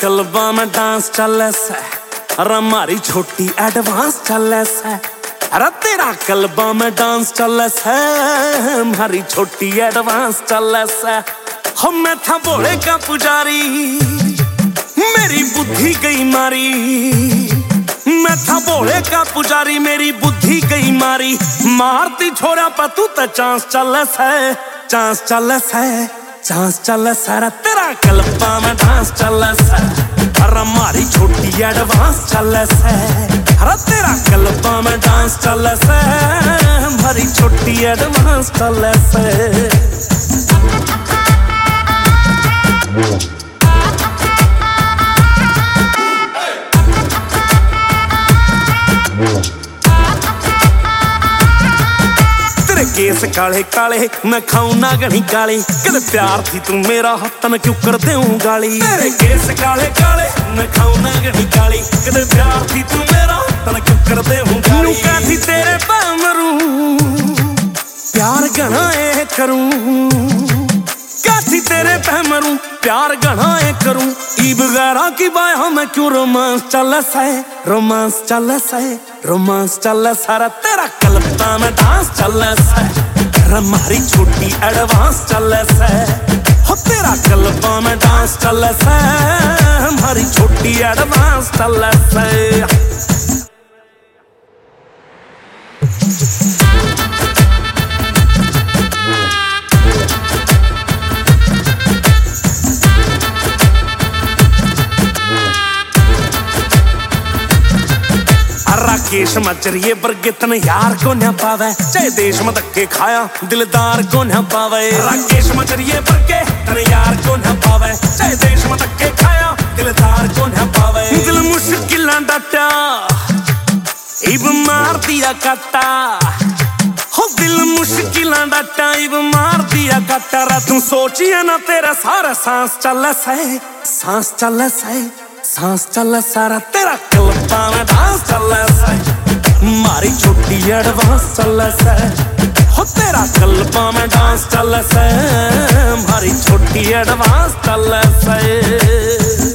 कलबा में डांस चल सा, अरे हमारी छोटी एडवांस चल सा। अरे तेरा कलबा में डांस चल सा, हमारी छोटी एडवांस चल सा। हम मैं था भोले का पुजारी, मेरी बुद्धि गई मारी। मैं था भोले का पुजारी, मेरी बुद्धि गई मारी। मारती छोरा पर तू तो चांस चल सा, चांस चल सा, चांस चल सा। तेरा कलबा में डांस चल सा, अरे हमारी छोटी एडवांस चल सा। अरे तेरा कलबा में डांस चल सा, हमारी छोटी एडवांस चल सा। तेरे केस काले काले, मैं खाऊं ना गणी गाली। कदे प्यार थी तू मेरा हत्तन क्यों कर देऊं गाली। तेरे केस काले काले, मैं खाऊं ना गणी गाली। कदे प्यार थी तू मेरा हत्तन क्यों कर देऊं गाली। क्या थी तेरे पे मरूं, प्यार घना ए करूं। क्या थी तेरे पे मरूं, प्यार घना ए करूं। ई बगैरा की बाया में क्यों रोमांस चल सा, रोमांस चल सा, रोमांस चल सा। तेरा कलबा में डांस चल सा, हमारी छोटी एडवांस चल सा। हो तेरा कलबा में डांस चल सा, हमारी छोटी एडवांस चल सा। राकेश मचरिए वर्गे तन यार को न पावे, चाहे देश में धक्के खाया दिलदार को न पावे। राकेश मचरिए वर्गे तन यार को न पावे, चाहे देश में धक्के खाया दिलदार को न पावे। दिल मुश्किल डटा इब मार दिया काटा, हो दिल मुश्किल डटा इब मार दिया काटा। रा तू सोचिए ना तेरा सारा सांस चल सा, सांस चल सा, सांस चल सारा। तेरा कलबा में डांस चल सा, हमारी छोटी एडवांस चल सा। हो तेरा कलबा में डांस चल सा, हमारी छोटी एडवांस चल सा।